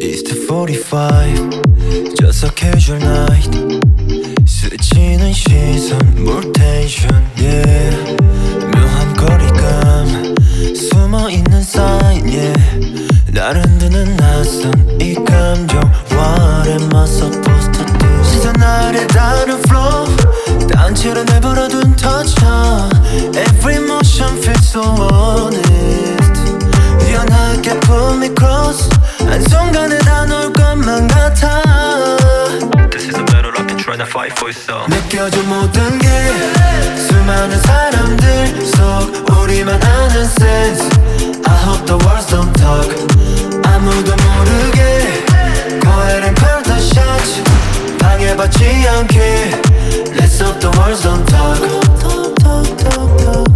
It's the 45 just a casual night 스치는 시선 more tension yeah 묘한 거리감 숨어있는 sign yeah 날 흔드는 낯선 이 감정 What am I supposed to do 시선 아래 다른 flow 단체로 내버려둔 touch Every motion feels so honest 연하게 pull me close 한순간에 다 놓을 것만 같아 This is a battle I can try to fight for yourself 느껴져 모든 게 수많은 사람들 속 우리만 아는 sense I hope the words don't talk 아무도 모르게 coherent call the shots 방해받지 않게 Let's hope the words don't talk talk, talk, talk, talk.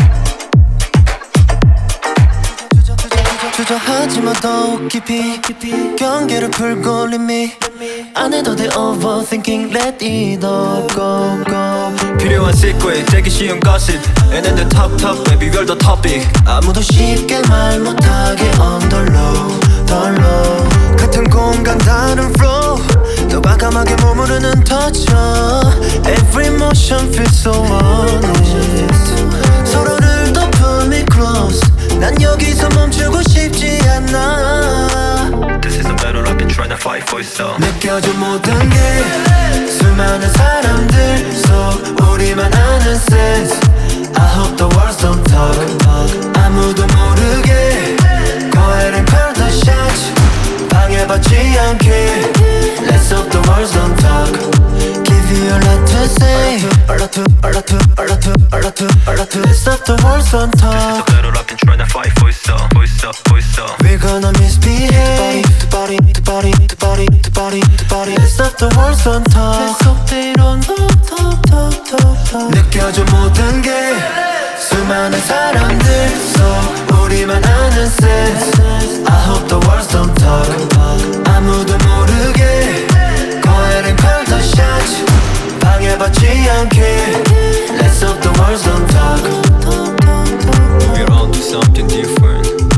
주저하지마 더욱 깊이 경계를 풀고 leave me 안 해도 돼 overthinking let it all go go 필요한 sequence 되기 쉬운 gossip And then the talk talk baby we're the topic 아무도 쉽게 말 못하게 on the low the low 같은 공간 다른 flow 더 과감하게 머무르는 touch Every motion feels so honest 서로를 더 pull me close 난 여기서 멈추고 싶지 않아 This is a battle I can try to fight for yourself 느껴져 모든 게 수많은 사람들 속 우리만 아는 sense I hope the words don't talk 아무도 모르게 coherent call the shots 방해받지 않게 Let's hope the words don't talk Give you a lot to say A lot to, a lot to, a lot to, a lot to, a lot to Let's hope the words don't This is talk a battle I can try to fight for yourself For yourself, for yourself We're gonna misbehave The body, the body, the body, the body, the body Let's hope the words don't talk Let's hope they don't talk, talk, talk, talk 느껴져 모든 게 수많은 사람들 속 우리만 아는 sense I hope the words don't talk 아무도 모르게 coherent call the shots 방해받지 않게 Let's hope the words don't talk We're on to something different